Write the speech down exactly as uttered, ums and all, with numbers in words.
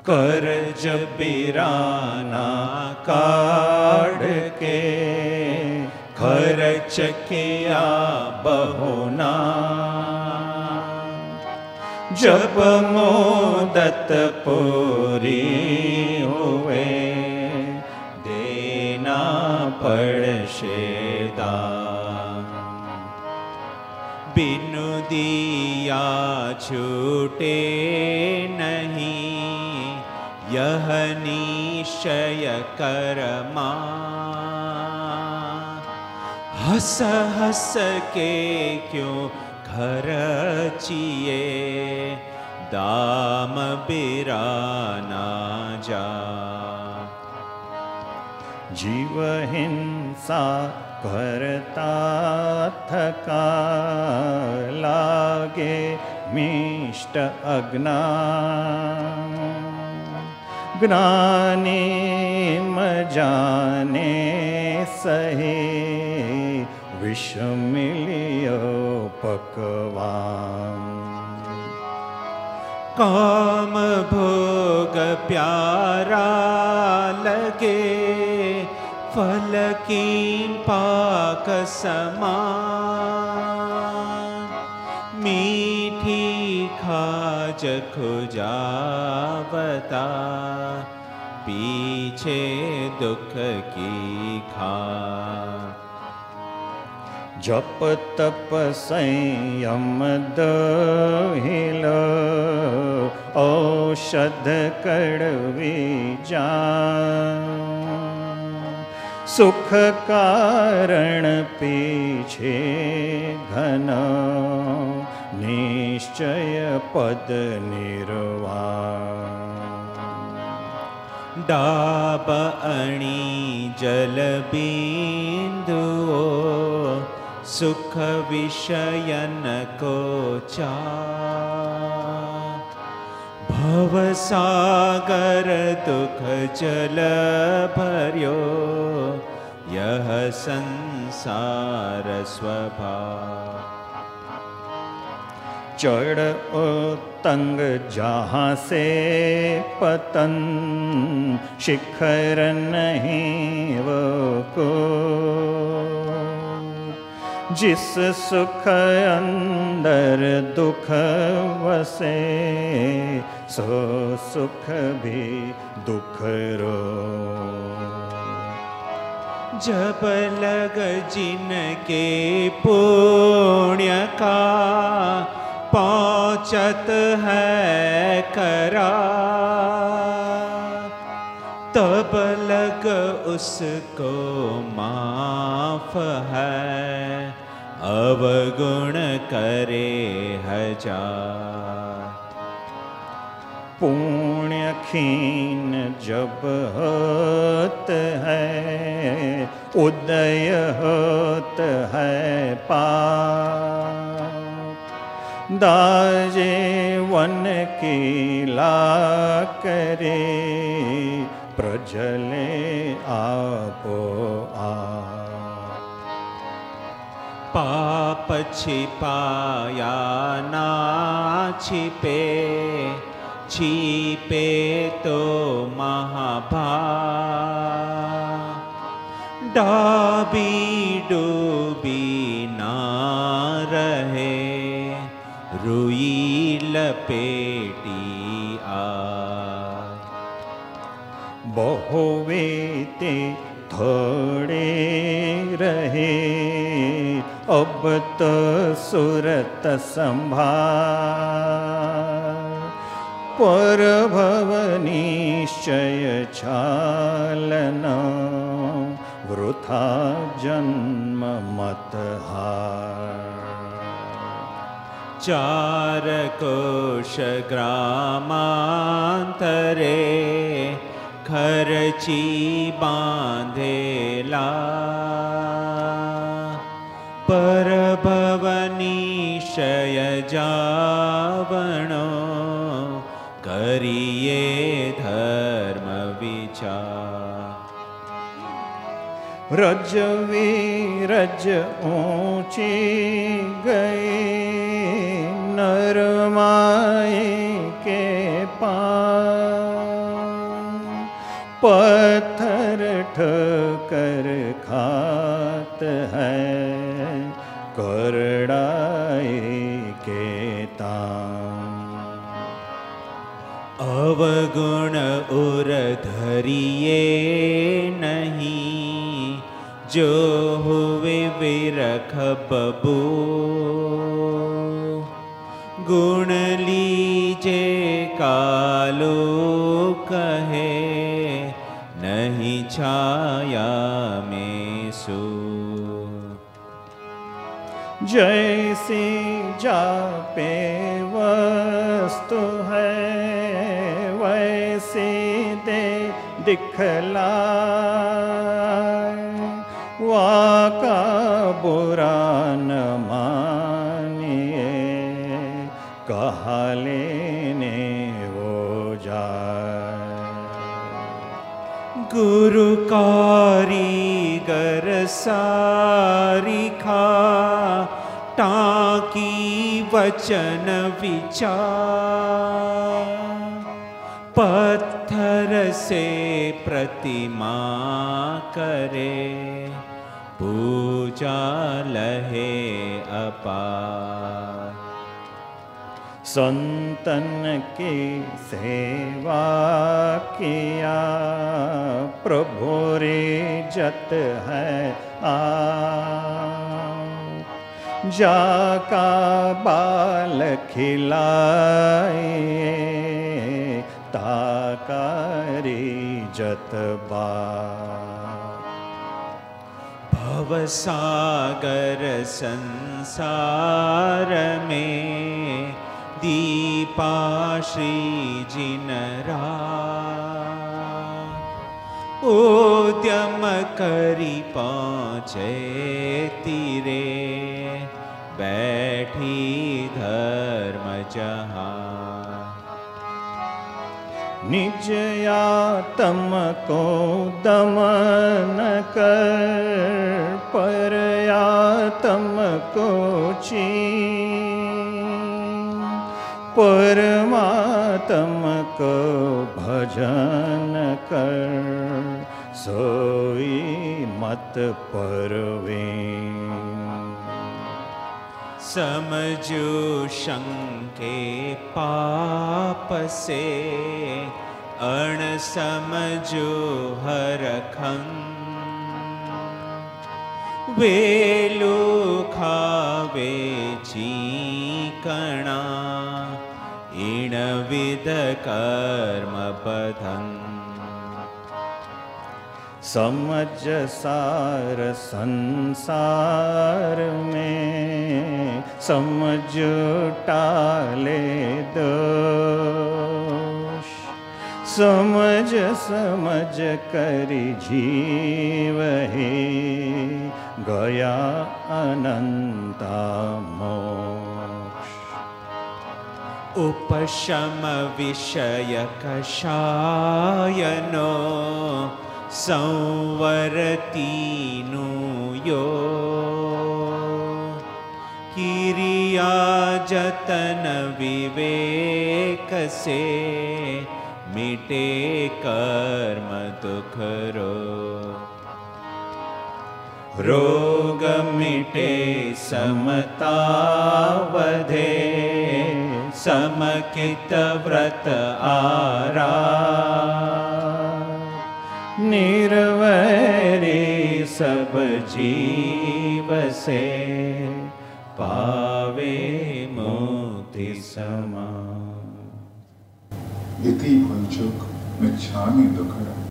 कर्ज बिराना काढ़ के खर्च किया बहुना। जब मुदत पूरी हुए देना पड़शे दान। बिनु दिया छूटे नहीं यह निश्चय कर्मा। हंस हंस के क्यों खर्चिए दाम बिराना जा। जीव हिंसा करता थका लागे मिष्ट अज्ञान। ज्ञानी म जाने सही विष मिलियो पकवान। काम भोग प्यारा लगे फल की पाक समान। मीठी खाज खुजावता पीछे दुख की खा। जप तप संयम दहिल औषध कड़वी जान। सुख कारण पीछे घन निश्चय पद निर्वाण। डाब अणी जल बिंदुओ सुख विषयन को चार। भव सागर दुख जल भर्यो यह संसार स्वभाव। चढ़ उतंग जहाँ से पतन शिखर नहीं वो को। जिस सुख अंदर दुख वसे सो सुख भी दुख रो। जब लग जिनके पुण्य का पहुँचत है करा। तब लग उसको माफ है अवगुण करे हजार। पुण्य खीन जब होत है उदय होत है पाप। दाजे वन की ला करे प्रजले आपो आप। पाप छिपाया ना छिपे छिपे तो महाभाग। डाबी डूबी ना रहे रुई लपेटी आ। बहुवेते थोड़े रहे अब तो सुरत संभार। पर भव निश्चय छालना वृथा जन्म मत हार। चार कोश ग्रामांतरे खर्ची बांधेला। पर भव निश्चय जावणो करिए धर्म विचार। रज वीरज ऊंची गई नर माई के पास। पत्थर ठोकर खात है करड़ाई के ताम। अवगुण उर धरिए नहीं, जो हुए विरख बबू। गुण लीजे कालो कहे, नहीं छाया में सो। जैसी जापे वस्तु है, वैसी दे दिखलाए। वाका बुरा न मानिए, कहा लेने वो जाए। गुरु कारीगर सारिखा, टाकी वचन विचार। पत्थर से प्रतिमा करे, पूजा लहे अपार। संतन की सेवा किया, प्रभु रे जत है आ। जाका बाल खिलाए, ताकारी जत बा। भवसागर संसार में, दीपा श्री जिनरा। उद्यम करी पहुँचे तीरे, बैठी धर्म जहाँ। निज आत्म को दमन कर, पर आत्म को चीन। परमात्म को भजन कर, सोई मत परवीन। समझो शंके पाप से, अण समझो हरखं। वेलु खावे चीकणा, इण विद कर्म पथं। समझ सार संसार में, समझ टाले दोष। समझ समझ करि जीव ही, गया अनंता मोक्ष। उपशम विषय कषायनो, संवरतीनु यो। किरिया जतन विवेक से, मिटे कर्म दुख रो। रोग मिटे समता वधे, समकित व्रत आरा। निर्वैरी सब जीव से, पावे मुक्ति समा। इति वंचक मिच्छामि दुक्कडम्।